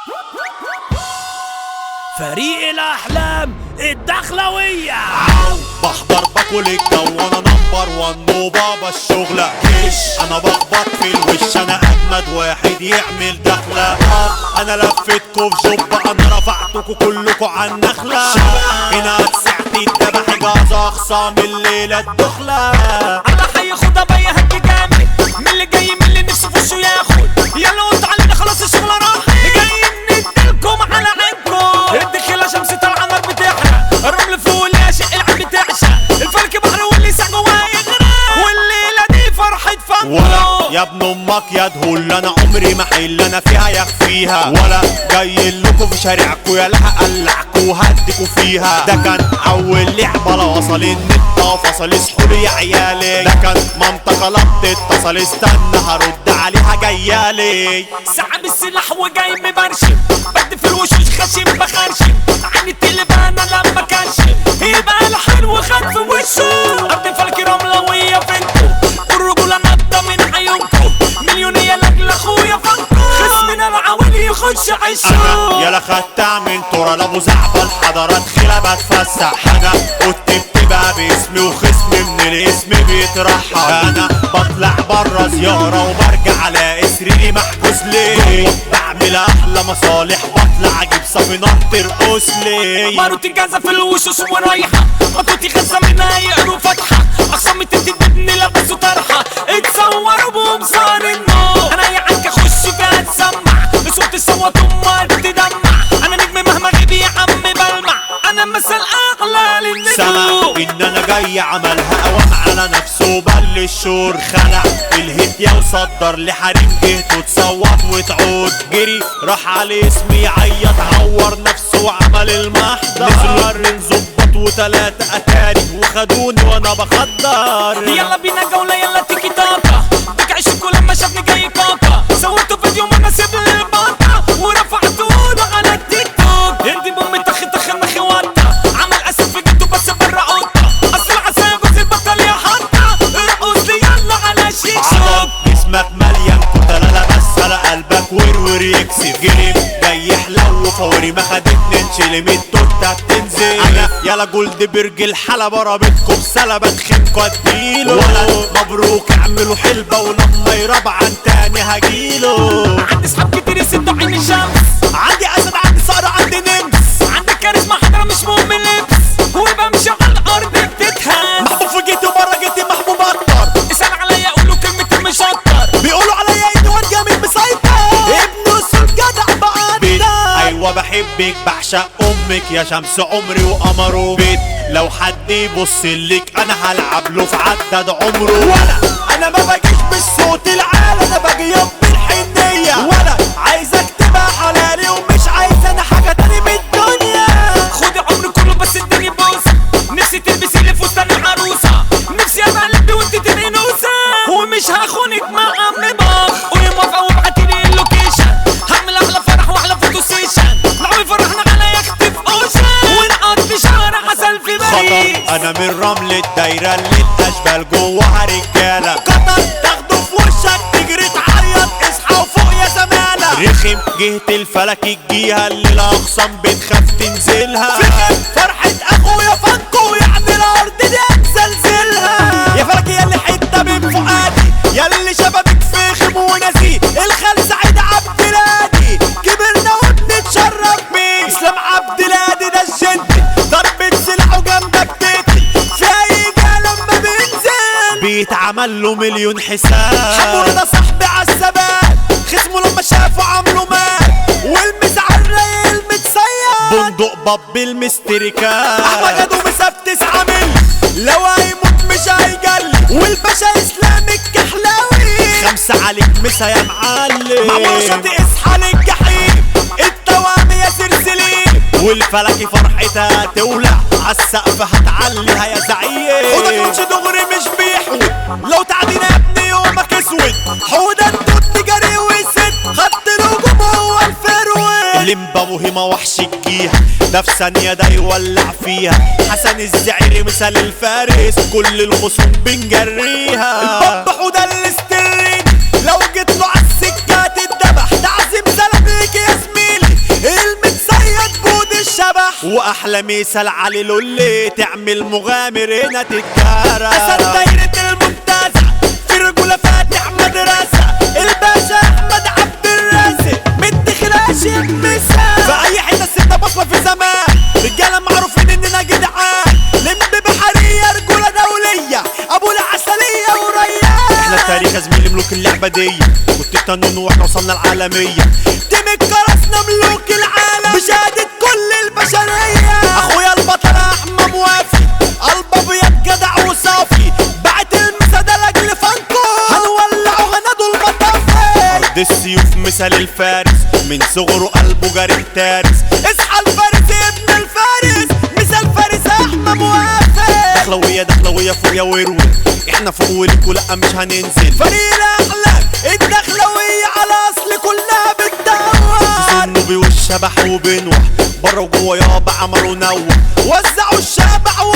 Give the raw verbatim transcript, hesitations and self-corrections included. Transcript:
فريق الأحلام الدخلوية. بحضر باكل الجو وانا نمبر وان وبابا الشغلة جيش. انا بخبط في الوش، انا اجمد واحد يعمل دخلة. انا لفتكوا في جوب، انا رفعتكوا كلكوا عالنخلة. هنا اتسعت الدبح جاز اخصام الليلة الدخلة. انا حي خدها بيا هدي جامد، من اللي جاي من اللي نفسه في وشه ياخد. يلا قلت علينا خلاص الشغل راح، جايين نديلكم على عينكم. الدخلة شمس طالعة نار بتحرق، الرمل فوق العاشق العين بتعشق. الفلك بحر واللي ساق جواه يغرق، والليلة دي فرحة ولا يا ابن امك يا دهول، انا عمري ما حل انا فيها يخفيها. ولا جاي لكم في شارعكوا يا لها قلعكوا وهدكوا فيها. ده كان اول لعبة لا وصل النت فصل اصحوا يا عيالي. ده كان منطقة لبط اتصل، استنى هرد عليها جيالي. سحب السلاح وجاي مبرشم، بدي في الوشوش خشم بخرشم. عيني التليفون لما كرشم يبقى الحلو خد في وشه. ارض فلك رملوية فينكو، والرجولة نطة من عيونكو. مليونية لاجل اخويا فانكو، خصمنا العوالي يخش عشه. يلا خدتها من تورا لابو زعبل حضرات خلا بتفسح. انا قلت بقى باسمي وخصمي من الاسم بيترحل. انا بطلع برا زيارة وبرجع على اسري محجوز ليه. بعمل احلى مصالح، بطلع اجيب صفينات ترقص ليه. باروتي جازة في الوشوش ورايحة، مطوتي غزة منها يقروا فتحة. اخصامي تدي ابني لبسوا طرحة، اتصوروا بمصار النور. انا يا عنك اخش فيها تسمع، بصوت الصوت امك تدمع. انا نجم مهما غيب يا عم بلمع، انا مثل اغلى للنجوم. سمع ان انا جاي عملها قوام على نفسه بل الشور. خلع الهيت يا وصدر لحريم جهته تصوت وتعود. جري راح على اسمي يعيط، عور نفسه وعمل المحضر. نزلوا ارن ظبط وتلاتة اتاري وخدوني وانا بخدر. يلا بينا جولة يلا تيكي تاكا، بك عشقوا لما شافني جاي كاكا. صورته فيديو مناسب للباطا ورفعته على التيك توك. هندي بوم تخ تخ مخواتا، عمل اسد في جيته بس برا قطة. اصل عسايا جوز البطل يا حطة، ارقص لي يلا على شيك شوك. جسمك مليان كتلة بس على قلبك ورور يكسب. جريم جاي يحلو فوري ما خدتني نشيل من التوتة بتنزل. انا يلا جولد برج الحلبة رابطكم سلبة تخنكوا اديله. ولا مبروك اعملوا حلبة ولما يربع عن تاني هجيله. عندي صحاب كتير يسدوا عين الشمس، عندي اسد عندي صقر عندي نمس. عندي كاريزما حضرة مش مهم اللبس، وبمشي على الارض بتتهز. محبوب في جيتي وبره جيتي محبوب اكتر. اسأل عليا قولوا كلمة مشطر، بيقولوا عليا اني واد جامد مسيطر. ابن الصوت جدع بقدر. ايوه بحبك بعشق امك يا شمس عمري وقمره. بيت لو حد يبص لك انا هلعب له في عدد عمره. ولا انا ما باجيش بالصوت العالي، انا باجي يوم بالحنيه. ولا عايزك تبقى حلالي ومش عايز انا حاجه تاني من الدنيا. خدي عمري كله بس اديني بوسه. نفسي تلبسي لي فستان العروسه، نفسي ابقى قلبي وانت تبقي نوسه. ومش هخونك مع عم باخ، قولي موافقه وابعتيلي اللوكيشن. هعمل احلى فرح واحلى فوتو سيشن، نعمل فرحنا على يخت في اوشن، ونقضي شهر عسل في باريس. انا من رمل الدايره اللي الاشبال جواها رجاله. قطر تاخده في وشك تجري تعيط اصحى وفوق يا زماله. رخم جهة الفلك الجيها اللي الاخصام بتخاف تنزلها. فخم فرحة اخويا فانكو يعني الارض دي هتزلزلها. يا فلك يا اللي حته من فؤادي، يا اللي شبابك فخم ونزيه. الخال سعيد عبد الهادي كبرنا وبنتشرف بيه. اسلام عبد الهادي ده الجنتل، ضربة سلاحه جنبك تقتل. في اي جا لما بينزل بيتعمل له مليون حساب. حمور ده صاحبي عالثبات، خصمه لما شافه عمله مات. والمس عالرايق المتصيد، بندق باب المستريكات. احمد جدو مساب تسعة ملي، لو هيموت مش هيجلي. والباشا اسلام الكحلاوي، خمسة عليك مسا يا معلم. معمول شاطئ اصحى للجحيم، التوام يا سرسلين. والفلكي فرحتها تولع، عالسقف هتعليها يا زعيم. حودك مش دغري مش بيحود، لو تعدينا يا ابني يومك اسود. حودة التوت جري وسد، خط الهجوم هو الفروي. اللمبة مهمة وحش الجيها، ده في ثانية ده يولع فيها. حسن الزعيري مثال الفارس، كل الخصوم بنجريها. الباب حودة الاسترين، لو جيت له عالسكة تتدبح. تعزيم سلام ليك يا زميلي، واحلى مثال علي لولي تعمل مغامر هنا تتجارى. اسد دايرة المنتزه في رجولة فاتح مدرسة الباشا احمد عبد الرازق مدخل اشيك مثال. في اي حته الستة بصمه في زمان رجاله معروفين اننا جدعان لم بحريه رجوله دوليه ابو العسليه وريان. احنا التاريخ يا زميلي ملوك اللعبه دي كنت التنون واحنا وصلنا العالميه تيم كرسنا ملوك العالم بشهادة كل البشرية. اخويا البطل احمد موافي قلب ابيض جدع وصافي بعت المسادة لاجل فانكو هنولعوا غنادوا المطافي. ارض السيوف مثال الفارس من صغره قلبه جاري تارس. اصحى الفارس ابن الفارس مثال فارس احمد موافي. دخلوية دخلوية فوق يا ورور احنا فوق وليكوا لا مش هننزل. فريق الاحلام الدخلوية على اصل كلها بتدور. زنوبي والشبح وبنوح بره وجوه يابا عملوا نوح وزعوا الشبح